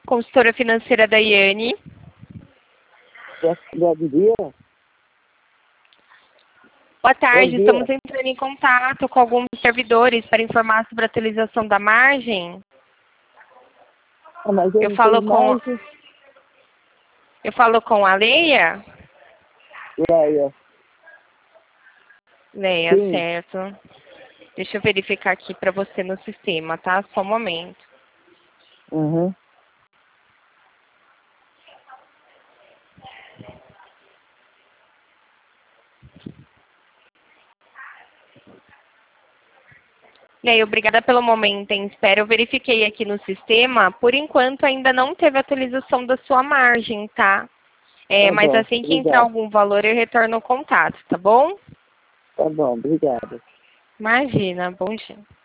consultora financeira da Iane. Bom dia. Boa tarde, Bom dia. estamos entrando em contato com alguns servidores para informar sobre a atualização da margem. Mas Eu falo com a Leia? Leia. Leia, Sim. certo. Deixa eu verificar aqui para você no sistema, tá? Só um momento. Uhum. Leia, obrigada pelo momento em espera. Eu verifiquei aqui no sistema. Por enquanto, ainda não teve atualização da sua margem, tá? Mas Bom, assim que entrar obrigado. algum valor, eu retorno o contato, tá bom? Tá bom, obrigado. Imagina, bom dia.